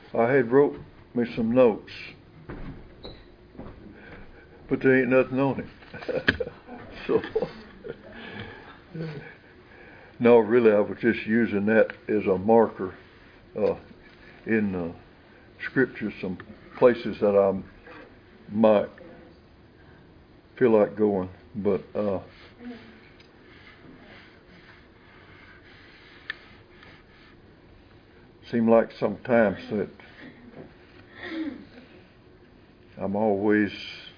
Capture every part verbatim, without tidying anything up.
I had wrote me some notes, but there ain't nothing on it. So, no, really, I was just using that as a marker uh, in the scripture, some places that I might feel like going, but uh, seem like sometimes that I'm always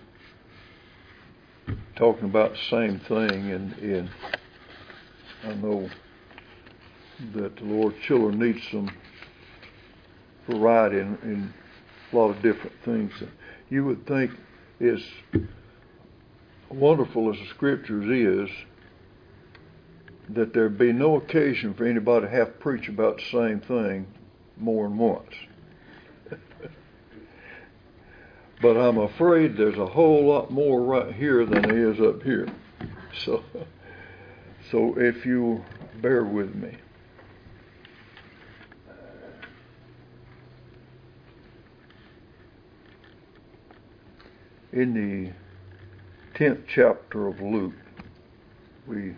talking about the same thing, and, and I know that the Lord's children need some variety in, in a lot of different things. You would think, as wonderful as the scriptures is, that there'd be no occasion for anybody to have to preach about the same thing more than once. But I'm afraid there's a whole lot more right here than there is up here. So, so if you bear with me. In the tenth chapter of Luke, we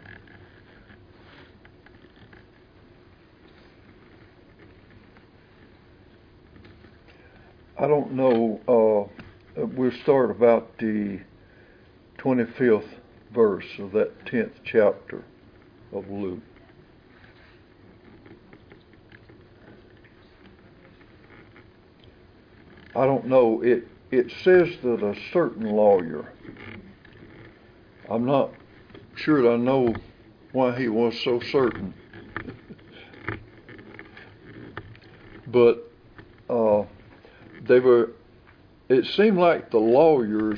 I don't know, uh, we'll start about the twenty-fifth verse of that tenth chapter of Luke. I don't know, it, it says that a certain lawyer, I'm not sure that I know why he was so certain, but uh, they were, it seemed like the lawyers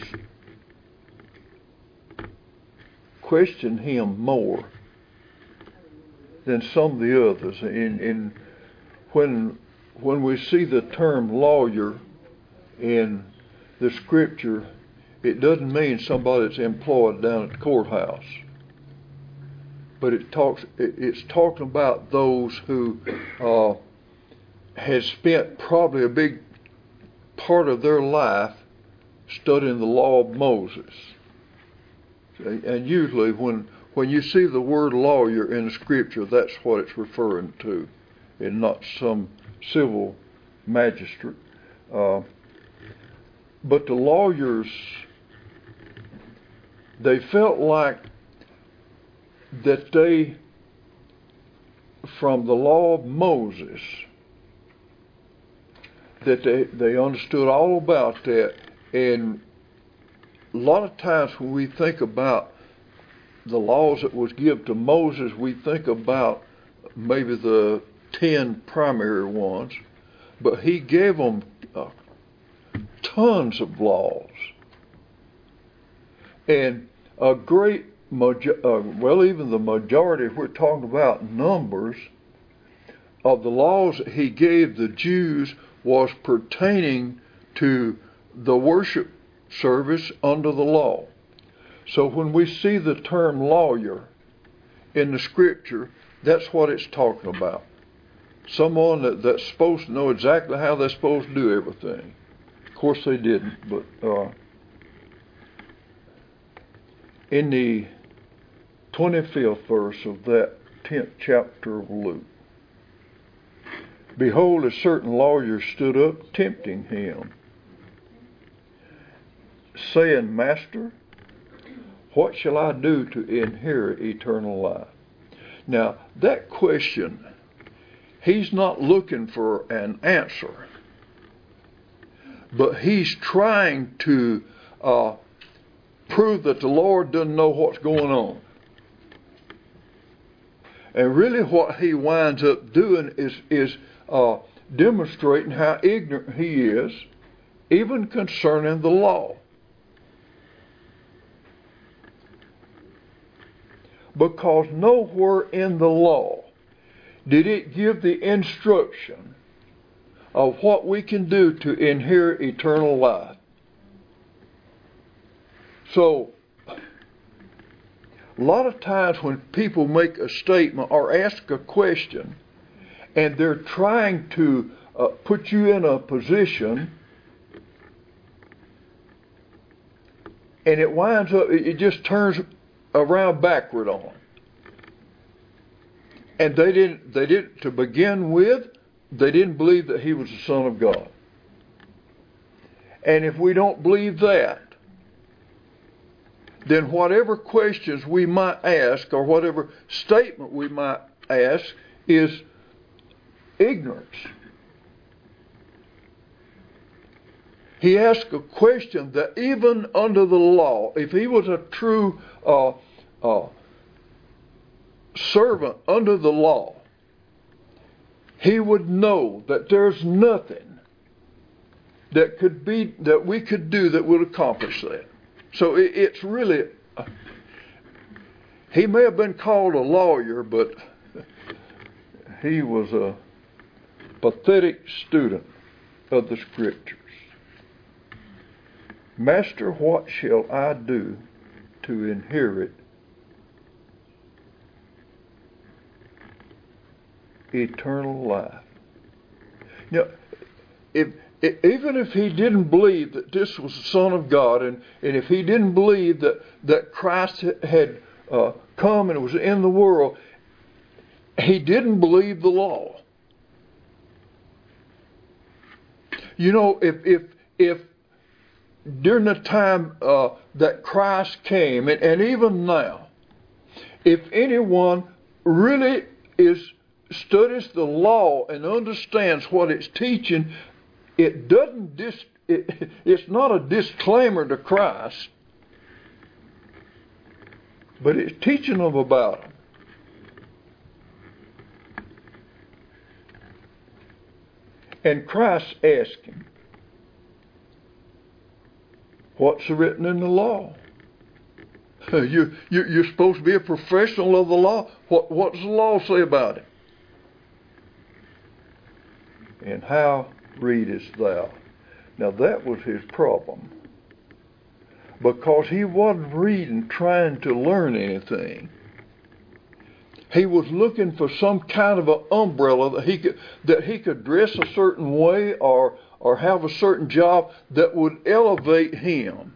questioned him more than some of the others. In, in when when we see the term lawyer in the scripture, it doesn't mean somebody that's employed down at the courthouse, but it talks. It, it's talking about those who uh, had spent probably a big part of their life studying the law of Moses. And usually when when you see the word lawyer in the scripture, that's what it's referring to, and not some civil magistrate. Uh, but the lawyers, they felt like that they, from the law of Moses, that they, they understood all about that. And a lot of times when we think about the laws that was given to Moses, we think about maybe the ten primary ones, but he gave them uh, tons of laws. And a great, major- uh, well, even the majority, if we're talking about numbers, of the laws that he gave the Jews was pertaining to the worship service under the law. So when we see the term lawyer in the scripture, that's what it's talking about. Someone that, that's supposed to know exactly how they're supposed to do everything. Of course they didn't, but uh, in the twenty-fifth verse of that tenth chapter of Luke, behold, a certain lawyer stood up, tempting him, saying, Master, what shall I do to inherit eternal life? Now, that question, he's not looking for an answer, but he's trying to uh, prove that the Lord doesn't know what's going on. And really what he winds up doing is, is uh, demonstrating how ignorant he is, even concerning the law. Because nowhere in the law did it give the instruction of what we can do to inherit eternal life. So, a lot of times when people make a statement or ask a question, and they're trying to uh, put you in a position, and it winds up, it just turns around backward on them. And they didn't, they didn't, to begin with, they didn't believe that he was the Son of God. And if we don't believe that, then whatever questions we might ask or whatever statement we might ask is ignorance. He asked a question that even under the law, if he was a true uh, uh, servant under the law, he would know that there's nothing that could be that we could do that would accomplish that. So it, it's really, uh, he may have been called a lawyer, but he was a pathetic student of the Scriptures. Master, what shall I do to inherit eternal life? Now, if, if even if he didn't believe that this was the Son of God, and, and if he didn't believe that, that Christ had uh, come and was in the world, he didn't believe the law. You know, if if if during the time uh, that Christ came, and, and even now, if anyone really is studies the law and understands what it's teaching, it doesn't dis, it, it's not a disclaimer to Christ, but it's teaching them about him. And Christ asked him, what's written in the law? You, you, you're supposed to be a professional of the law. What, what does the law say about it? And how readest thou? Now that was his problem. Because he wasn't reading trying to learn anything. He was looking for some kind of an umbrella that he could that he could dress a certain way or or have a certain job that would elevate him.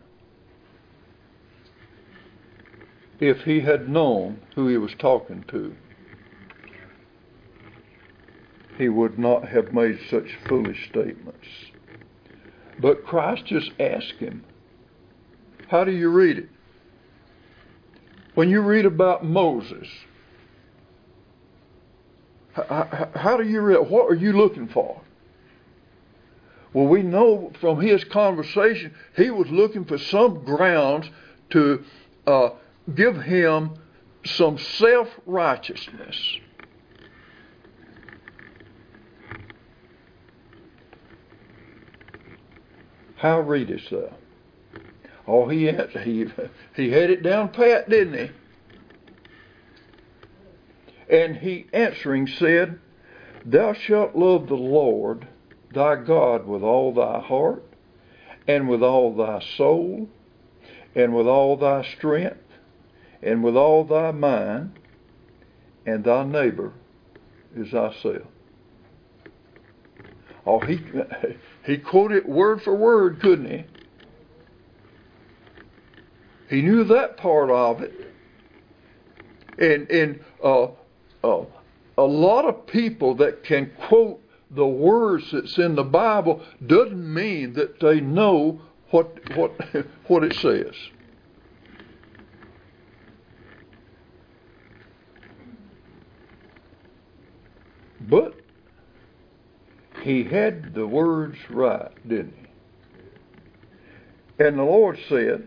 If he had known who he was talking to, he would not have made such foolish statements. But Christ just asked him, how do you read it? When you read about Moses, how, how do you read? What are you looking for? Well, we know from his conversation, he was looking for some grounds to uh, give him some self-righteousness. How readest thou? Oh, he had, he, he had it down pat, didn't he? And he answering said, thou shalt love the Lord thy God with all thy heart, and with all thy soul, and with all thy strength, and with all thy mind, and thy neighbor is thyself. Oh, he he quoted word for word, couldn't he? He knew that part of it. And and uh, uh, a lot of people that can quote the words that's in the Bible doesn't mean that they know what what what it says. But he had the words right, didn't he? And the Lord said,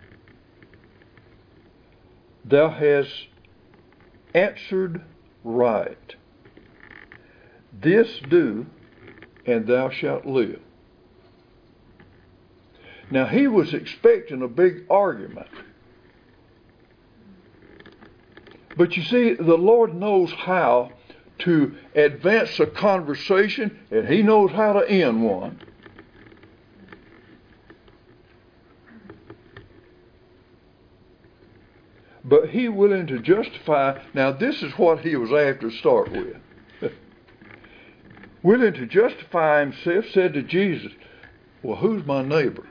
thou hast answered right. This do, and thou shalt live. Now he was expecting a big argument. But you see, the Lord knows how to advance a conversation, and he knows how to end one. But he willing to justify. Now this is what he was after to start with. willing to justify himself, said to Jesus, well, who's my neighbor?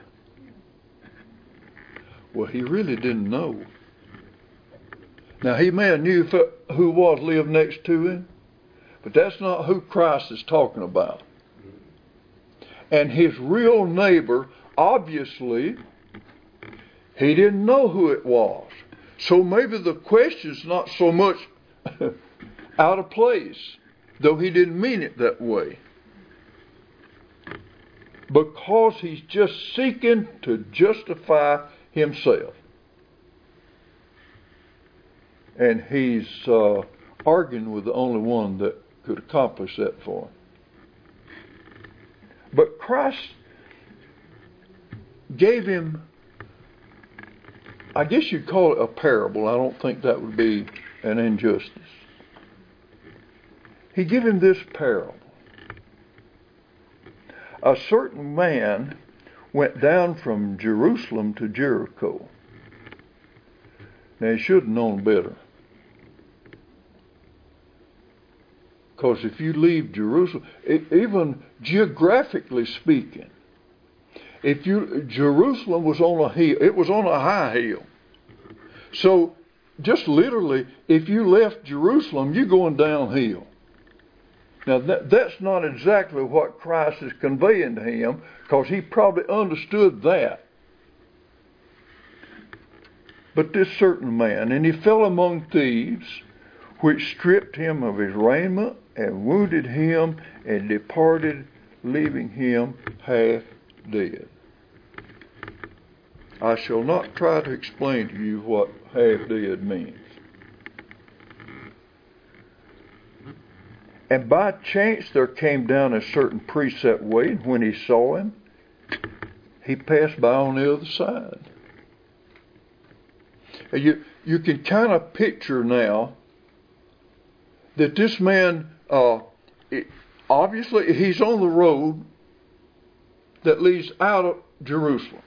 Well, he really didn't know. Now, he may have knew who was lived next to him, but that's not who Christ is talking about. And his real neighbor, obviously, he didn't know who it was. So maybe the question's not so much out of place, though he didn't mean it that way. Because he's just seeking to justify himself. And he's uh, arguing with the only one that could accomplish that for him. But Christ gave him, I guess you'd call it a parable. I don't think that would be an injustice. He gave him this parable. A certain man went down from Jerusalem to Jericho. Now, he should have known better. Because if you leave Jerusalem, even geographically speaking, if you Jerusalem was on a hill, it was on a high hill. So, just literally, if you left Jerusalem, you're going downhill. Now, that, that's not exactly what Christ is conveying to him, because he probably understood that. But this certain man, and he fell among thieves, which stripped him of his raiment, and wounded him, and departed, leaving him half dead. I shall not try to explain to you what half dead means. And by chance there came down a certain priest that way, and when he saw him, he passed by on the other side. And you, you can kind of picture now that this man, uh, it, obviously he's on the road that leads out of Jerusalem.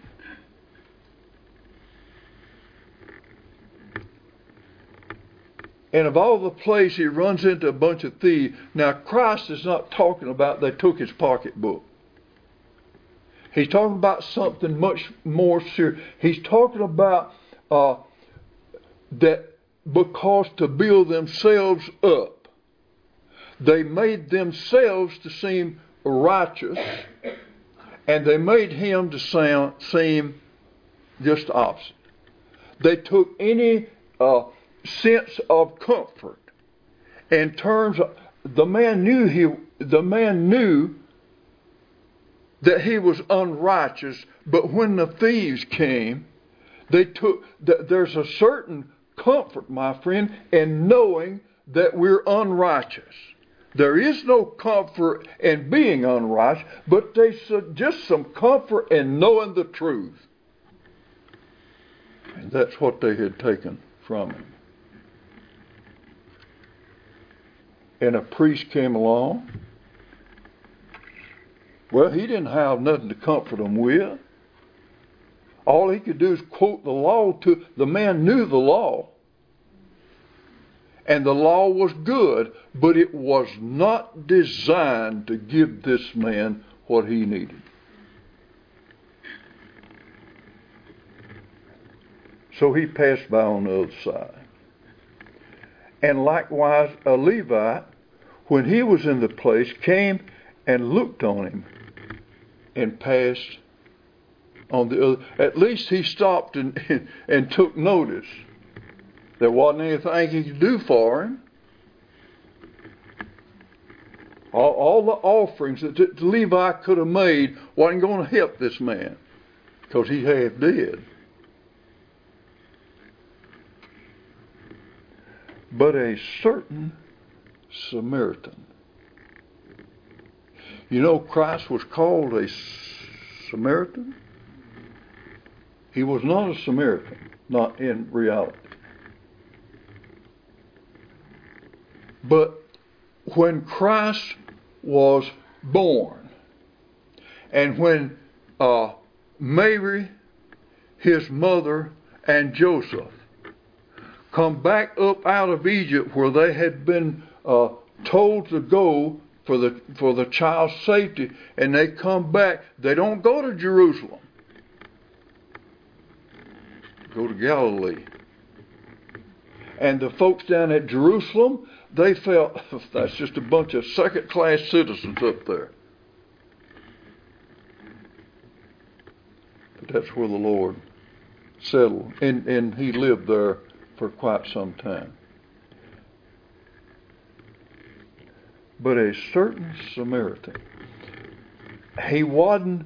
And of all the places, he runs into a bunch of thieves. Now, Christ is not talking about they took his pocketbook. He's talking about something much more serious. He's talking about uh, that because to build themselves up, they made themselves to seem righteous, and they made him to sound, seem just the opposite. They took any uh, sense of comfort in terms of the man knew he the man knew that he was unrighteous, but when the thieves came, they took there's a certain comfort, my friend, in knowing that we're unrighteous. There is no comfort in being unrighteous, but there's just some comfort in knowing the truth. And that's what they had taken from him. And a priest came along. Well, he didn't have nothing to comfort them with. All he could do is quote the law to the man knew the law. And the law was good, but it was not designed to give this man what he needed. So he passed by on the other side. And likewise, a Levite, when he was in the place, came and looked on him and passed on the other. At least he stopped and, and, and took notice. There wasn't anything he could do for him. All, all the offerings that the Levi could have made wasn't going to help this man because he half dead. But a certain Samaritan. You know, Christ was called a Samaritan. He was not a Samaritan, not in reality. But when Christ was born, and when uh, Mary, his mother, and Joseph come back up out of Egypt where they had been uh, told to go for the for the child's safety, and they come back. They don't go to Jerusalem. Go to Galilee. And the folks down at Jerusalem, they felt that's just a bunch of second-class citizens up there. But that's where the Lord settled, and, and he lived there for quite some time. But a certain Samaritan, he wasn't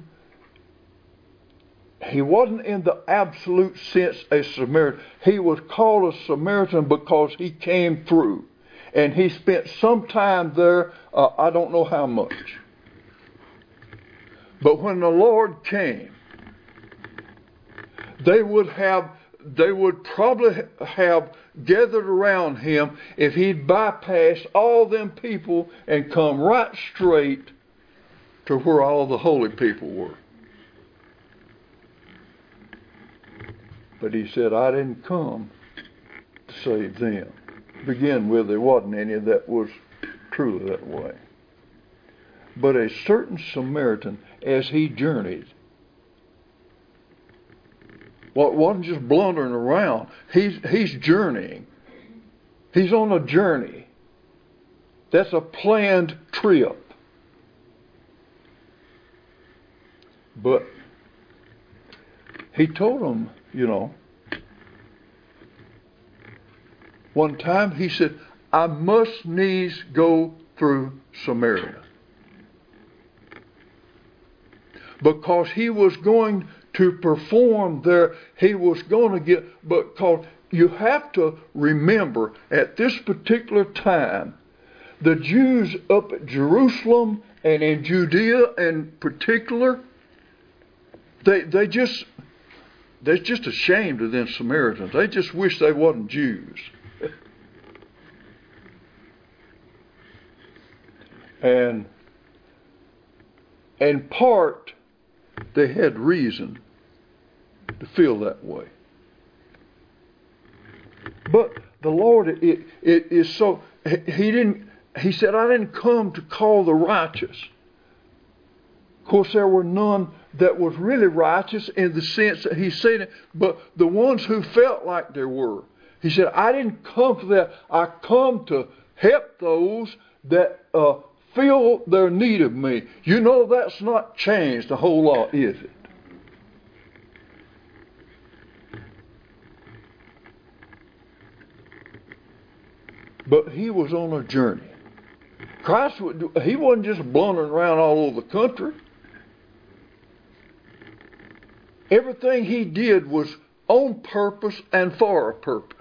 he wasn't in the absolute sense a Samaritan. He was called a Samaritan because he came through, and he spent some time there. Uh, I don't know how much. But when the Lord came, they would have they would probably have gathered around him if he'd bypassed all them people and come right straight to where all the holy people were. But he said, I didn't come to save them. To begin with, there wasn't any that was truly that way. But a certain Samaritan, as he journeyed, well, it wasn't just blundering around. He's, he's journeying. He's on a journey. That's a planned trip. But he told them, you know, one time he said, I must needs go through Samaria. Because he was going to perform there, he was going to get, because you have to remember at this particular time, the Jews up at Jerusalem and in Judea in particular, they they just, they're just ashamed of them Samaritans. They just wish they wasn't Jews. And in part, they had reason to feel that way. But the Lord, it, it is so, he didn't, he said, I didn't come to call the righteous. Of course, there were none that was really righteous in the sense that he said it, but the ones who felt like there were. He said, I didn't come for that. I come to help those that uh, feel their need of me. You know, that's not changed a whole lot, is it? But he was on a journey. Christ, he wasn't just blundering around all over the country. Everything he did was on purpose and for a purpose.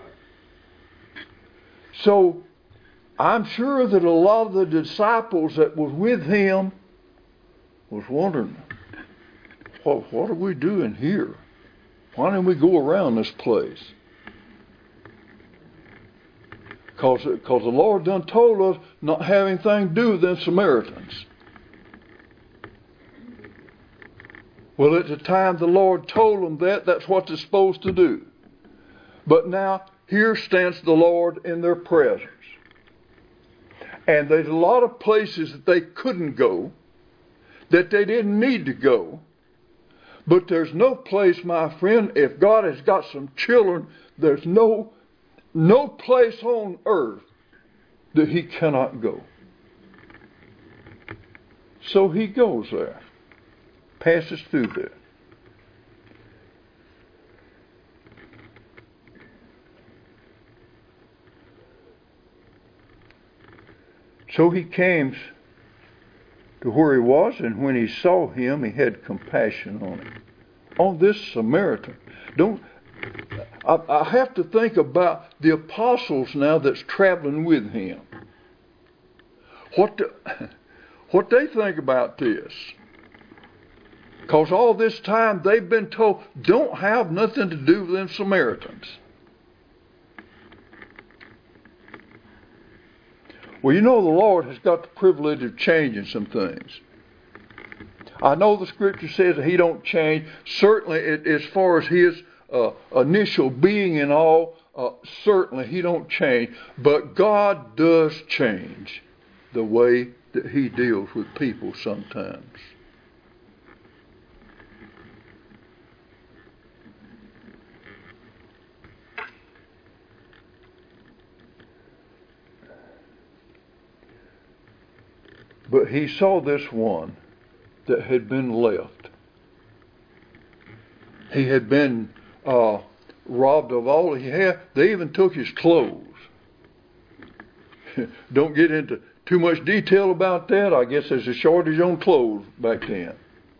So, I'm sure that a lot of the disciples that was with him was wondering, what, what are we doing here? Why didn't we go around this place? Because because the Lord done told us not have anything to do with them Samaritans. Well, at the time the Lord told them that, that's what they're supposed to do. But now, here stands the Lord in their presence. And there's a lot of places that they couldn't go, that they didn't need to go. But there's no place, my friend, if God has got some children, there's no no place on earth that he cannot go. So he goes there, passes through there. So he came to where he was, and when he saw him, he had compassion on him. On this Samaritan. Don't I, I have to think about the apostles now that's traveling with him. What the, what they think about this. Because all this time they've been told, don't have nothing to do with them Samaritans. Well, you know the Lord has got the privilege of changing some things. I know the Scripture says that he don't change. Certainly, it, as far as his uh, initial being and all, uh, certainly he don't change. But God does change the way that he deals with people sometimes. But he saw this one that had been left. He had been uh, robbed of all he had. They even took his clothes. Don't get into too much detail about that. I guess there's a shortage on clothes back then.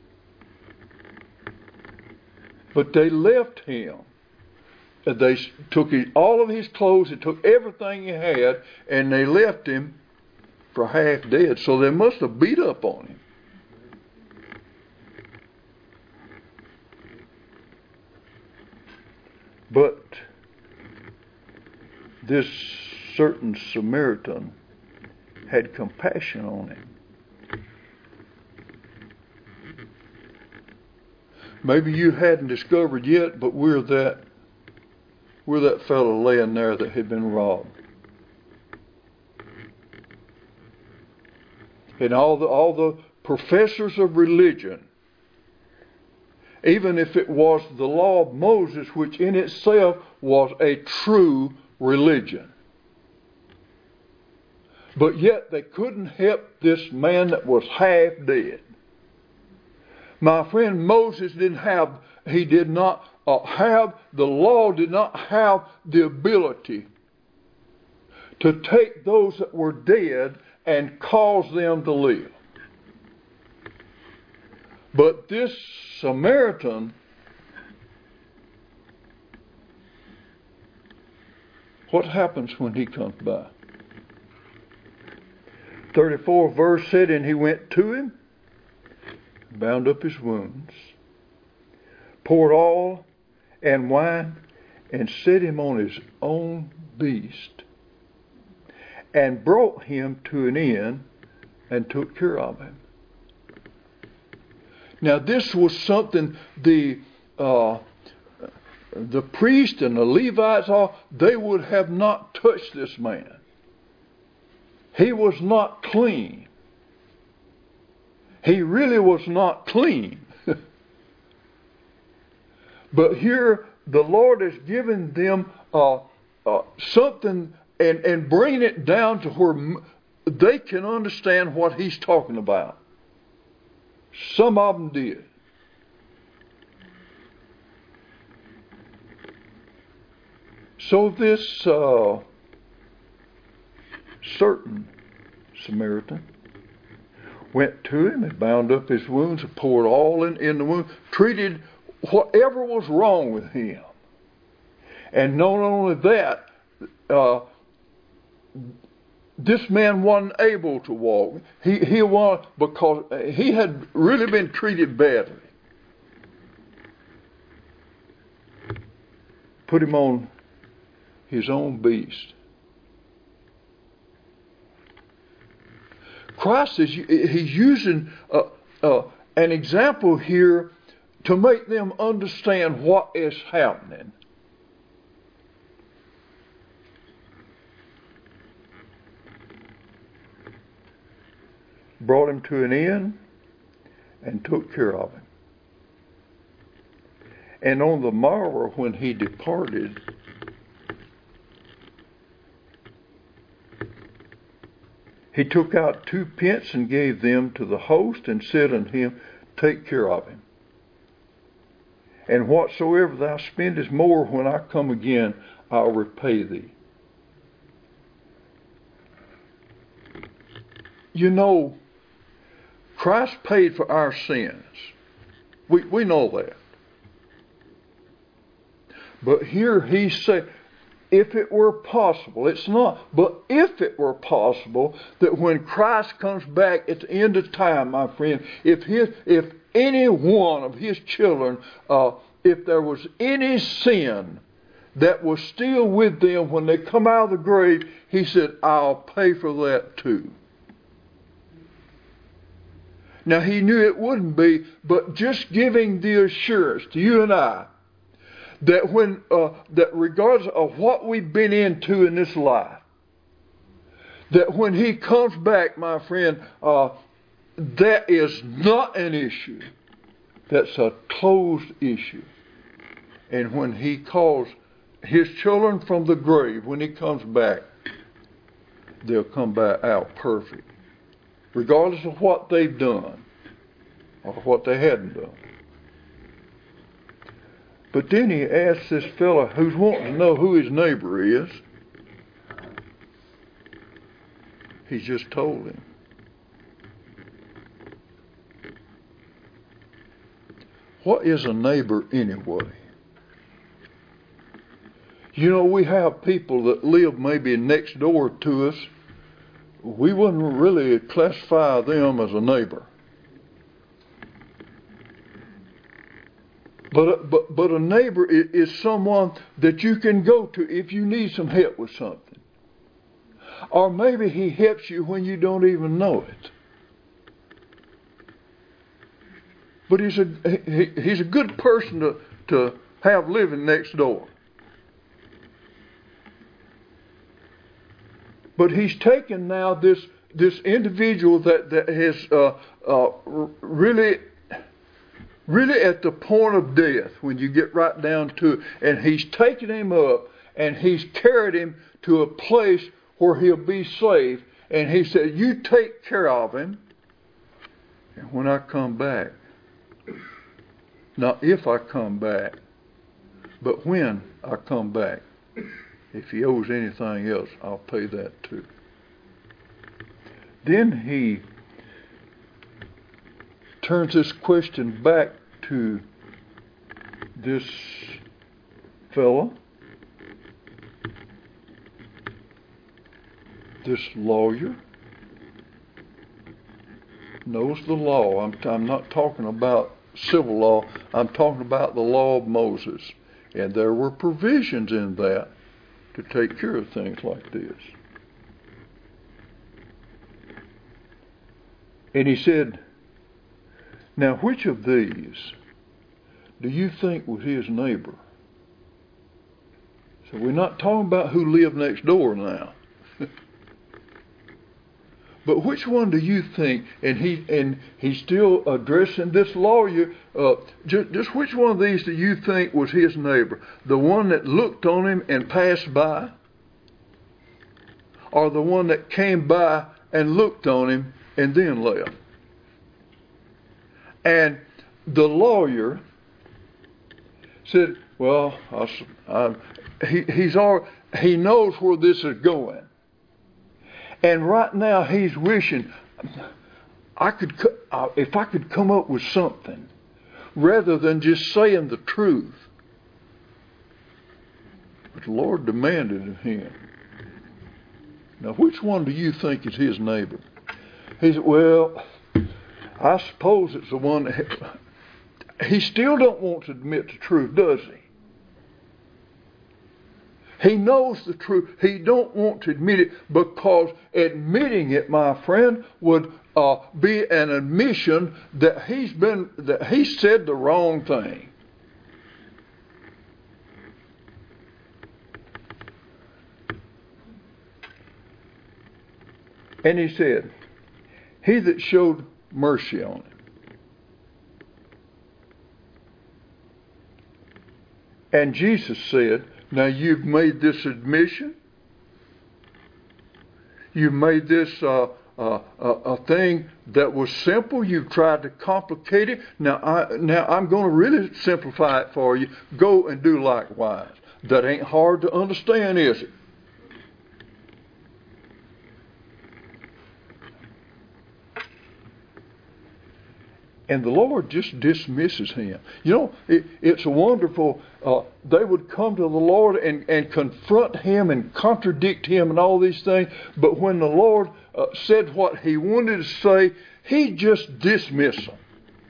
But they left him. They took his, all of his clothes. They took everything he had, and they left him for half dead. So they must have beat up on him. But this certain Samaritan had compassion on him. Maybe you hadn't discovered yet, but we're that we're that fellow laying there that had been robbed. And all the all the professors of religion, even if it was the law of Moses, which in itself was a true religion, but yet they couldn't help this man that was half dead. My friend, Moses didn't have, he did not uh, have, the law did not have the ability to take those that were dead and cause them to live. But this Samaritan, what happens when he comes by? thirty-fourth verse said, and he went to him, bound up his wounds, poured oil and wine, and set him on his own beast, and brought him to an inn, and took care of him. Now this was something the uh, the priest and the Levites, all they would have not touched this man. He was not clean. He really was not clean. But here the Lord has given them uh, uh, something and, and bringing it down to where they can understand what he's talking about. Some of them did. So this uh, certain Samaritan went to him and bound up his wounds and poured oil in, in the wound, treated whatever was wrong with him. And not only that, uh, this man wasn't able to walk. He he was because he had really been treated badly. Put him on his own beast. Christ is he's using uh, uh, an example here to make them understand what is happening. Brought him to an inn and took care of him. And on the morrow when he departed, he took out two pence and gave them to the host and said unto him, take care of him. And whatsoever thou spendest more, when I come again, I'll repay thee. You know, Christ paid for our sins. We we know that. But here he said, if it were possible, it's not, but if it were possible that when Christ comes back at the end of time, my friend, if his, if any one of his children, uh, if there was any sin that was still with them when they come out of the grave, he said, I'll pay for that too. Now he knew it wouldn't be, but just giving the assurance to you and I that when uh, that regardless of what we've been into in this life, that when he comes back, my friend, uh, that is not an issue. That's a closed issue. And when he calls his children from the grave, when he comes back, they'll come back out perfect, regardless of what they've done or what they hadn't done. But then he asks this fellow who's wanting to know who his neighbor is. He's just told him. What is a neighbor anyway? You know, we have people that live maybe next door to us. We wouldn't really classify them as a neighbor. But, but, but a neighbor is, is someone that you can go to if you need some help with something. Or maybe he helps you when you don't even know it. But he's a, he, he's a good person to, to have living next door. But he's taken now this, this individual that, that has uh, uh, really... really at the point of death, when you get right down to it, and he's taken him up and he's carried him to a place where he'll be safe, and he said, you take care of him, and when I come back, not if I come back, but when I come back, if he owes anything else, I'll pay that too. Then he turns this question back to this fellow, this lawyer, knows the law. I'm, I'm not talking about civil law. I'm talking about the law of Moses. And there were provisions in that to take care of things like this. And he said, now, which of these do you think was his neighbor? So we're not talking about who lived next door now. But which one do you think, and he and he's still addressing this lawyer, uh, just, just which one of these do you think was his neighbor? The one that looked on him and passed by? Or the one that came by and looked on him and then left? And the lawyer said, well, I, I, he, he's all, he knows where this is going. And right now he's wishing, I could, uh, if I could come up with something rather than just saying the truth. But the Lord demanded of him. Now, which one do you think is his neighbor? He said, well, I suppose it's the one that... He still don't want to admit the truth, does he? He knows the truth. He don't want to admit it, because admitting it, my friend, would uh, be an admission that he's been that he said the wrong thing. And he said, he that showed mercy on him. And Jesus said, now you've made this admission. You've made this uh, uh, uh, a thing that was simple. You've tried to complicate it. Now, I, now I'm going to really simplify it for you. Go and do likewise. That ain't hard to understand, is it? And the Lord just dismisses him. You know, it, it's a wonderful, uh, they would come to the Lord and, and confront him and contradict him and all these things. But when the Lord uh, said what he wanted to say, he just dismissed them.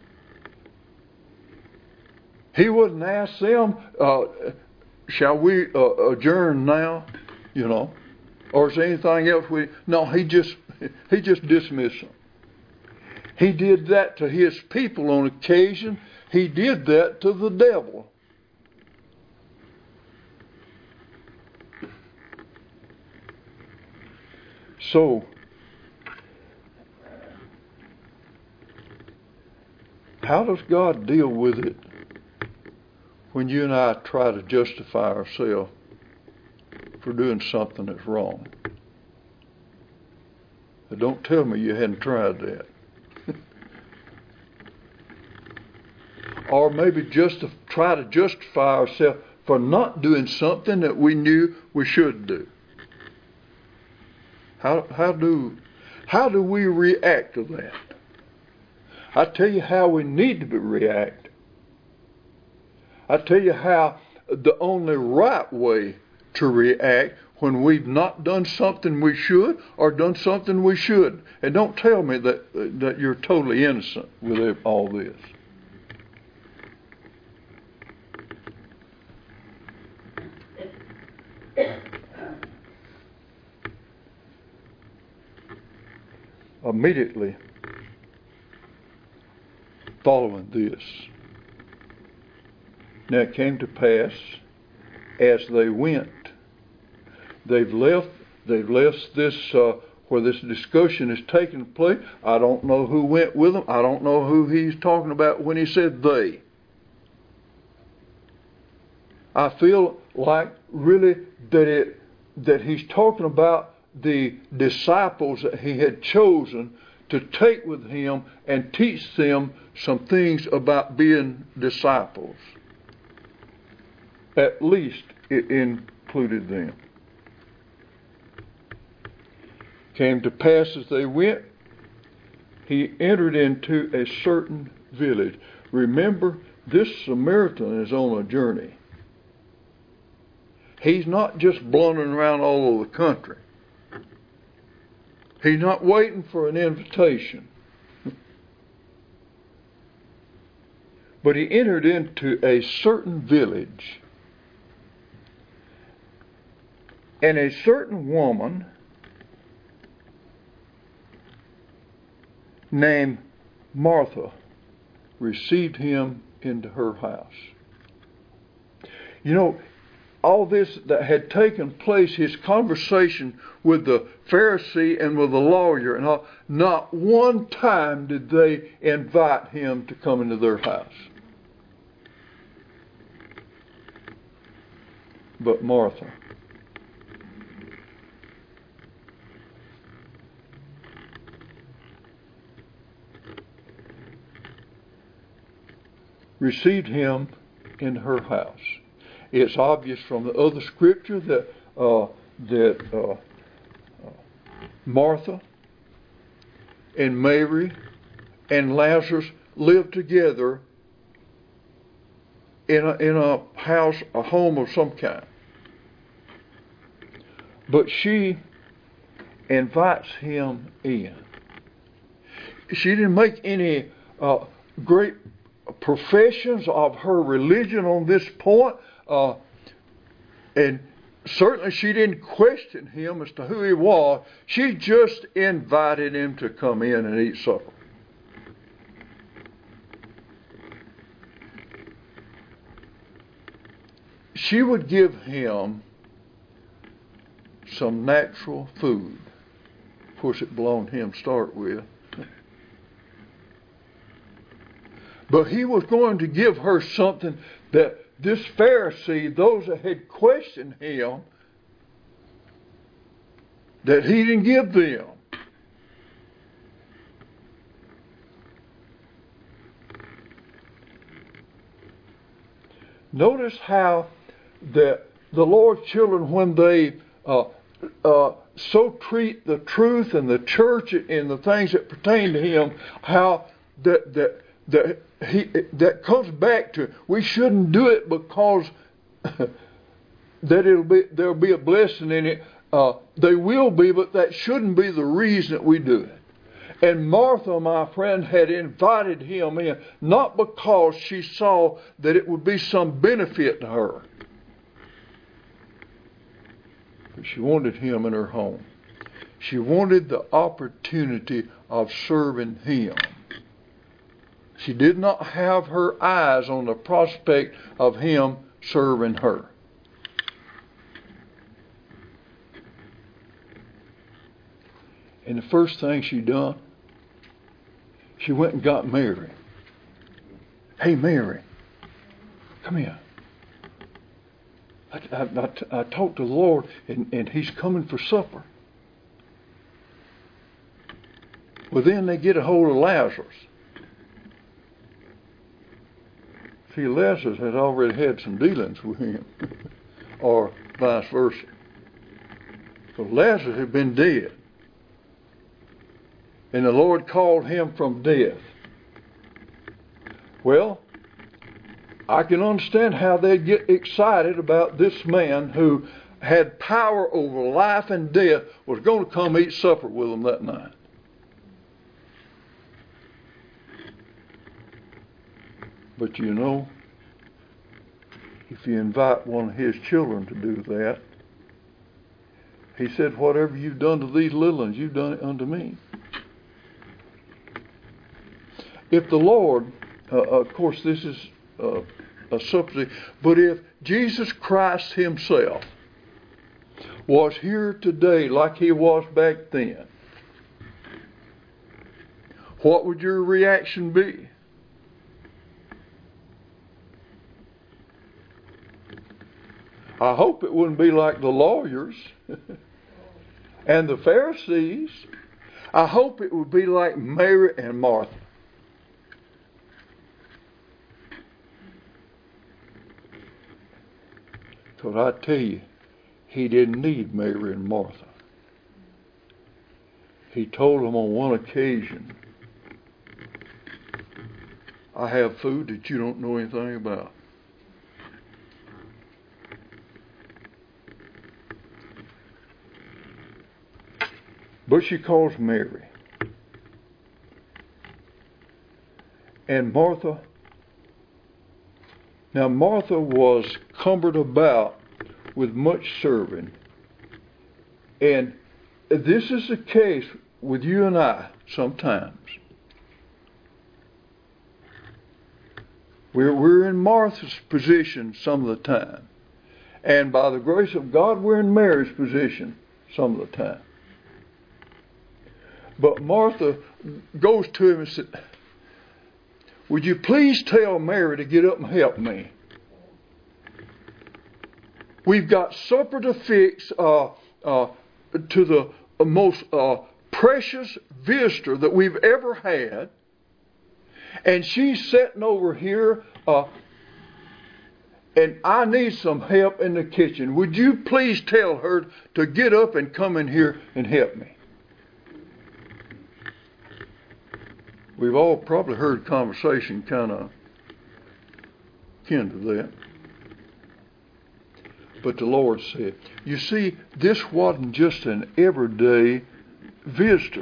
He wouldn't ask them, uh, shall we uh, adjourn now? You know, or is there anything else we... No, he just, he just dismissed them. He did that to his people on occasion. He did that to the devil. So, how does God deal with it when you and I try to justify ourselves for doing something that's wrong? But don't tell me you hadn't tried that. Or maybe just to try to justify ourselves for not doing something that we knew we should do. How how do how do we react to that? I tell you how we need to be react. I tell you how the only right way to react when we've not done something we should or done something we should. And don't tell me that that you're totally innocent with all this. Immediately following this, now it came to pass as they went. They've left. They've left this uh, where this discussion is taking place. I don't know who went with them. I don't know who he's talking about when he said they. I feel like really that it that he's talking about the disciples that he had chosen to take with him and teach them some things about being disciples. At least it included them. Came to pass as they went, he entered into a certain village. Remember, this Samaritan is on a journey. He's not just blundering around all over the country. He's not waiting for an invitation. But he entered into a certain village. And a certain woman named Martha received him into her house. You know, all this that had taken place, his conversation with the Pharisee and with the lawyer, and all, not one time did they invite him to come into their house. But Martha, received him in her house. It's obvious from the other scripture that uh, that uh, uh, Martha and Mary and Lazarus lived together in a, in a house, a home of some kind. But she invites him in. She didn't make any uh, great professions of her religion on this point. Uh, and certainly she didn't question him as to who he was. She just invited him to come in and eat supper. She would give him some natural food. Of course, it belonged to him to start with. But he was going to give her something that this Pharisee, those that had questioned him, that he didn't give them. Notice how that the Lord's children, when they uh, uh, so treat the truth and the church and the things that pertain to Him, how that that that he that comes back to we shouldn't do it because that it'll be there'll be a blessing in it. Uh, they will be, but that shouldn't be the reason that we do it. And Martha, my friend, had invited him in, not because she saw that it would be some benefit to her, but she wanted him in her home. She wanted the opportunity of serving him. She did not have her eyes on the prospect of him serving her. And the first thing she done, she went and got Mary. Hey, Mary, come here. I, I, I, I talked to the Lord, and, and He's coming for supper. Well, then they get a hold of Lazarus. See, Lazarus had already had some dealings with him, or vice versa. So Lazarus had been dead. And the Lord called him from death. Well, I can understand how they'd get excited about this man who had power over life and death was going to come eat supper with them that night. But you know, if you invite one of His children to do that, He said, whatever you've done to these little ones, you've done it unto me. If the Lord, uh, of course this is uh, a subsidy, but if Jesus Christ Himself was here today like He was back then, what would your reaction be? I hope it wouldn't be like the lawyers and the Pharisees. I hope it would be like Mary and Martha. Because I tell you, He didn't need Mary and Martha. He told them on one occasion, I have food that you don't know anything about. But she calls Mary. And Martha, now Martha was cumbered about with much serving. And this is the case with you and I sometimes. We're, we're in Martha's position some of the time. And by the grace of God, we're in Mary's position some of the time. But Martha goes to him and said, would you please tell Mary to get up and help me? We've got supper to fix uh, uh, to the most uh, precious visitor that we've ever had. And she's sitting over here uh, and I need some help in the kitchen. Would you please tell her to get up and come in here and help me? We've all probably heard conversation kind of kin to that. But the Lord said, you see, this wasn't just an everyday visitor.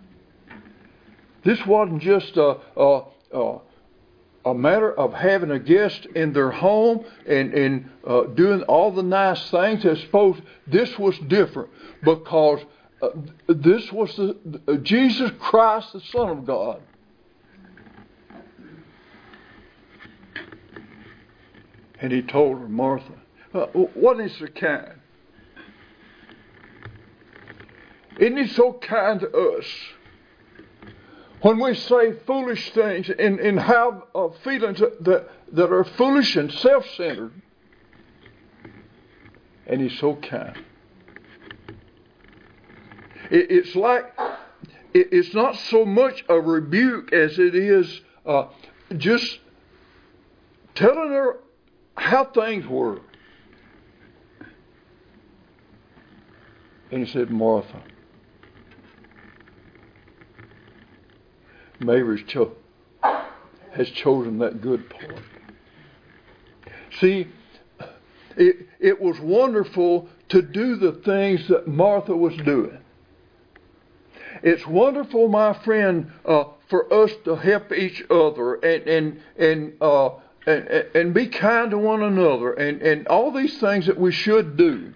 This wasn't just a, a, a, a matter of having a guest in their home and, and uh, doing all the nice things. I suppose this was different because uh, this was the, uh, Jesus Christ, the Son of God. And He told her, Martha, uh, what is so kind? Isn't He so kind to us? When we say foolish things and, and have uh, feelings that, that, that are foolish and self-centered. And He's so kind. It, it's like, it, it's not so much a rebuke as it is uh, just telling her how things were. And He said, Martha, Mary's cho- has chosen that good part. See, it, it was wonderful to do the things that Martha was doing. It's wonderful, my friend, uh, for us to help each other and and and uh, and, and be kind to one another and, and all these things that we should do.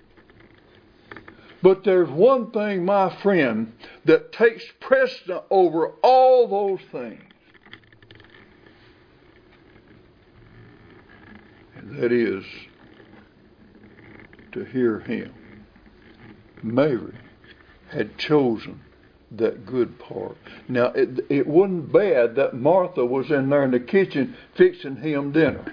But there's one thing, my friend, that takes precedence over all those things. And that is to hear Him. Mary had chosen that good part. Now, it, it wasn't bad that Martha was in there in the kitchen fixing him dinner.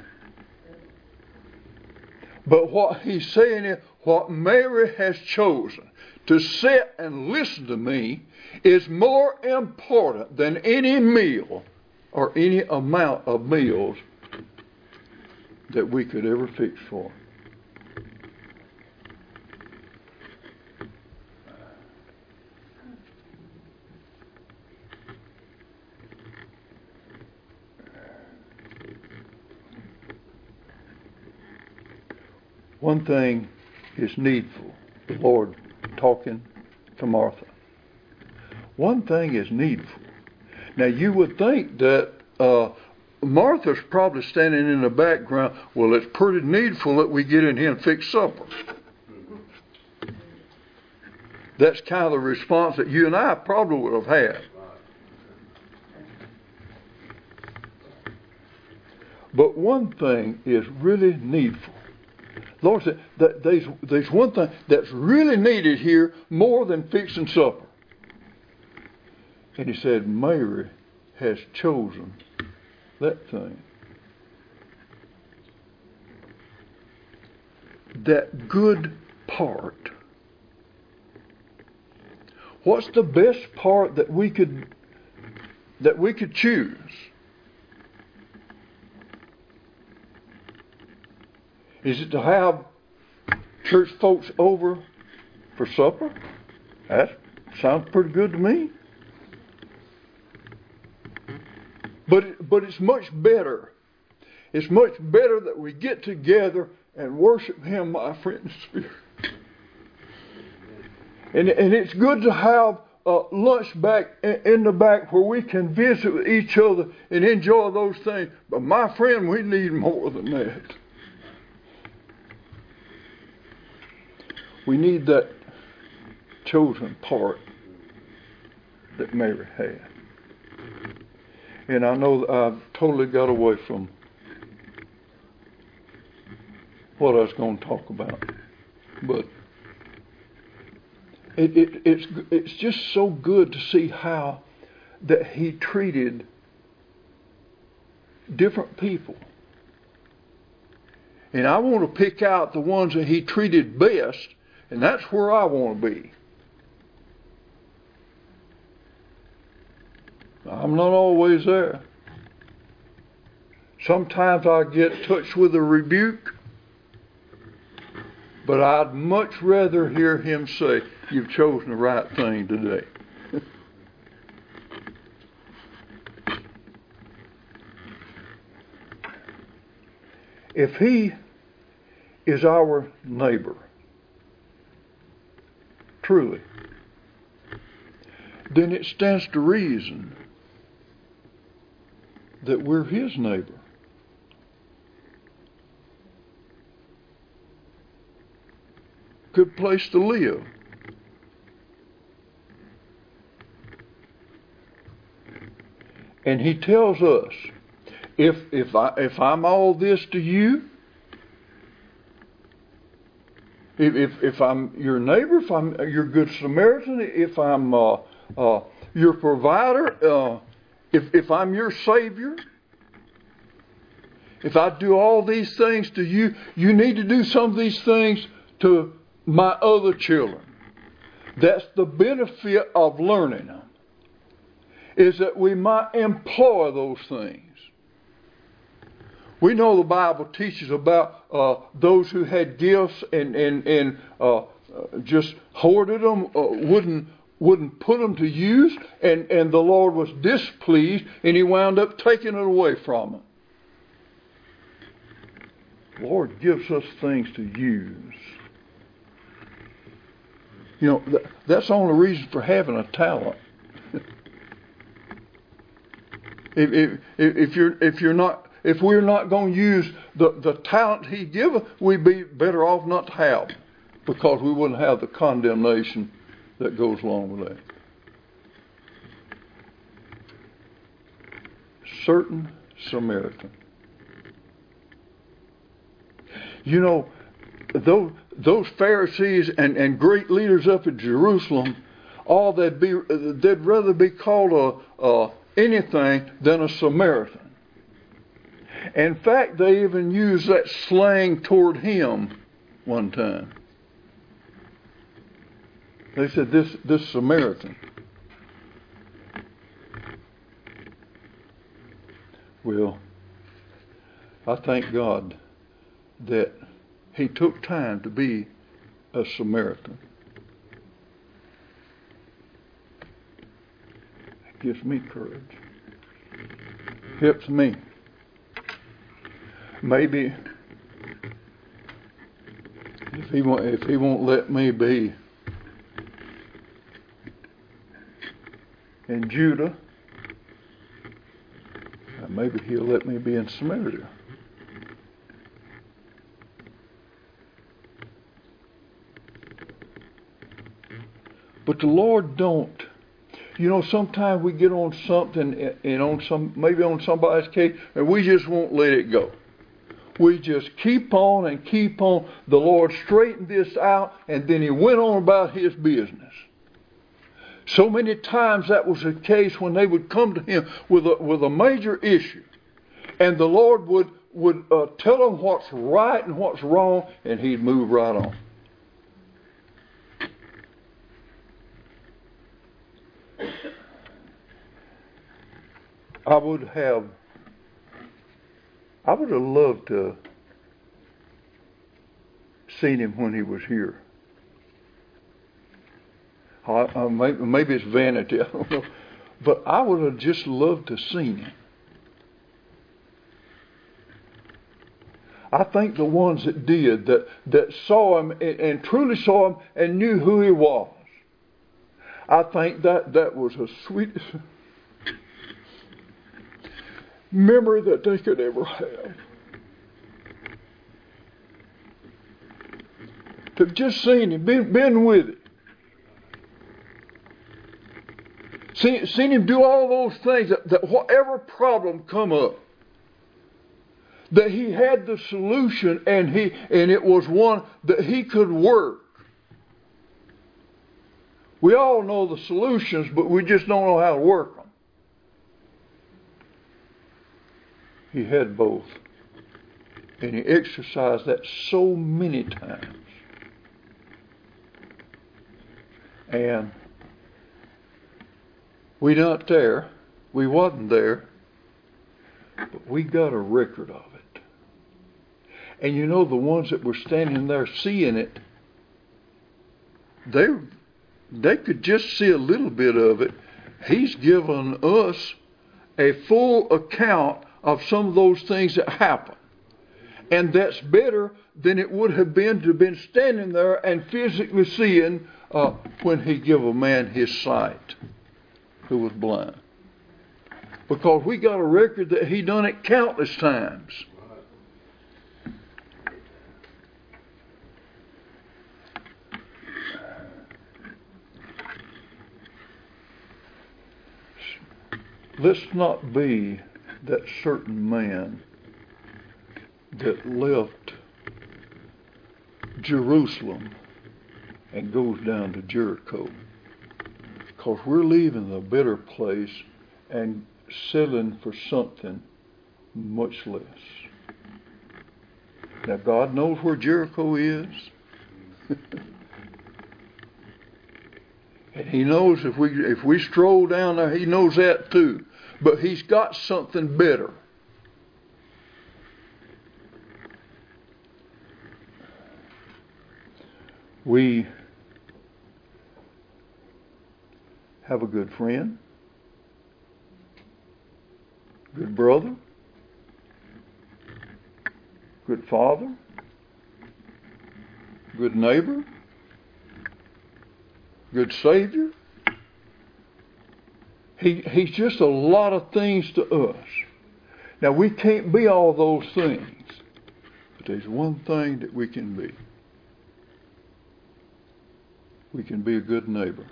But what he's saying is, what Mary has chosen to sit and listen to me is more important than any meal or any amount of meals that we could ever fix for him. One thing is needful. The Lord talking to Martha. One thing is needful. Now you would think that uh, Martha's probably standing in the background. Well, it's pretty needful that we get in here and fix supper. That's kind of the response that you and I probably would have had. But one thing is really needful. Lord said that there's, there's one thing that's really needed here more than fixing supper. And he said, Mary has chosen that thing. That good part. What's the best part that we could that we could choose? Is it to have church folks over for supper? That sounds pretty good to me. But it, but it's much better. It's much better that we get together and worship Him, my friend, in spirit. And and it's good to have uh, lunch back in, in the back where we can visit with each other and enjoy those things. But my friend, we need more than that. We need that chosen part that Mary had. And I know I've totally got away from what I was going to talk about. But it, it, it's, it's just so good to see how that He treated different people. And I want to pick out the ones that He treated best. And that's where I want to be. I'm not always there. Sometimes I get touched with a rebuke, but I'd much rather hear Him say, you've chosen the right thing today. If He is our neighbor, truly, then it stands to reason that we're His neighbor. Good place to live. And He tells us, if if I if I'm all this to you, If, if if I'm your neighbor, if I'm your good Samaritan, if I'm uh, uh, your provider, uh, if if I'm your Savior, if I do all these things to you, you need to do some of these things to my other children. That's the benefit of learning them, is that we might employ those things. We know the Bible teaches about uh, those who had gifts and and and uh, just hoarded them, uh, wouldn't wouldn't put them to use, and, and the Lord was displeased, and He wound up taking it away from them. The Lord gives us things to use. You know, th- that's the only reason for having a talent. if, if if you're if you're not If we're not going to use the, the talent He given, we'd be better off not to have, because we wouldn't have the condemnation that goes along with that. Certain Samaritan. You know, those, those Pharisees and, and great leaders up at Jerusalem or they'd be they'd rather be called a, a anything than a Samaritan. In fact, they even used that slang toward him one time. They said, this this Samaritan. Well, I thank God that he took time to be a Samaritan. It gives me courage. Helps me. Maybe if he won't, if he won't let me be in Judah, maybe he'll let me be in Samaria. But the Lord don't. You know, sometimes we get on something and on some, maybe on somebody's case, and we just won't let it go. We just keep on and keep on. The Lord straightened this out, and then he went on about his business. So many times that was the case when they would come to him with a, with a major issue. And the Lord would, would uh, tell them what's right and what's wrong, and he'd move right on. I would have, I would have loved to seen him when he was here. I, I, maybe, maybe it's vanity, I don't know. But I would have just loved to seen him. I think the ones that did, that, that saw him and, and truly saw him and knew who he was, I think that that was the sweetest memory that they could ever have. To have just seen him, been, been with him. Seen, seen him do all those things, that, that whatever problem come up, that he had the solution, and he and it was one that he could work. We all know the solutions, but we just don't know how to work them. He had both. And he exercised that so many times. And we not there. We wasn't there. But we got a record of it. And you know, the ones that were standing there seeing it, they they could just see a little bit of it. He's given us a full account of some of those things that happened. And that's better than it would have been to have been standing there and physically seeing uh, when he gave a man his sight who was blind. Because we got a record that he done it countless times. Let's not be that certain man that left Jerusalem and goes down to Jericho. Because we're leaving the better place and settling for something much less. Now, God knows where Jericho is. And he knows if we if we stroll down there, he knows that too. But he's got something better. We have a good friend, good brother, good father, good neighbor, good Savior. He, he's just a lot of things to us. Now, we can't be all those things, but there's one thing that we can be. We can be a good neighbor.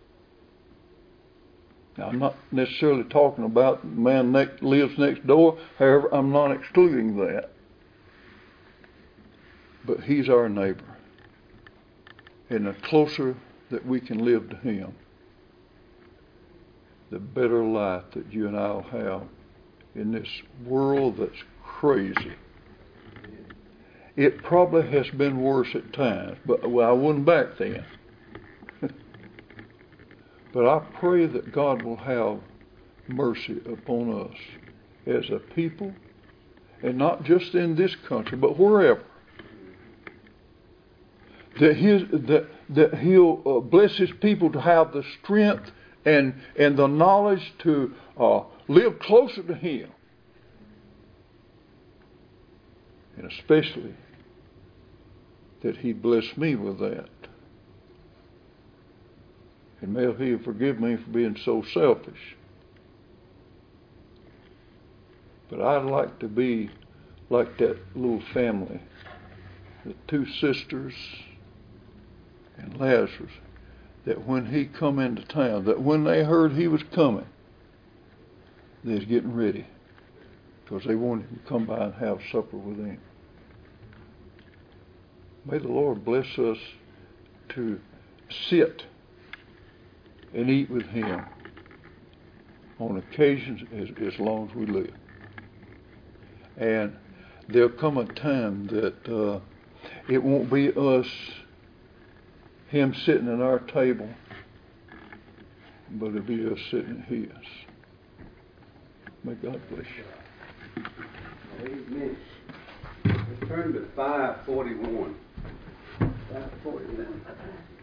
Now, I'm not necessarily talking about the man that lives next door. However, I'm not excluding that. But he's our neighbor. And the closer that we can live to him, the better life that you and I'll have in this world that's crazy. It probably has been worse at times, but well, I wasn't back then. But I pray that God will have mercy upon us as a people, and not just in this country, but wherever. That his that that He'll uh, bless His people to have the strength and and the knowledge to uh, live closer to Him, and especially that He bless me with that. And may He forgive me for being so selfish. But I'd like to be like that little family, the two sisters and Lazarus, that when he come into town, that when they heard he was coming, they was getting ready because they wanted him to come by and have supper with them. May the Lord bless us to sit and eat with Him on occasions as, as long as we live. And there'll come a time that uh, it won't be us, Him sitting at our table, but it'll be us sitting at His. May God bless you. Amen. Let's turn to five forty-one. five forty-one.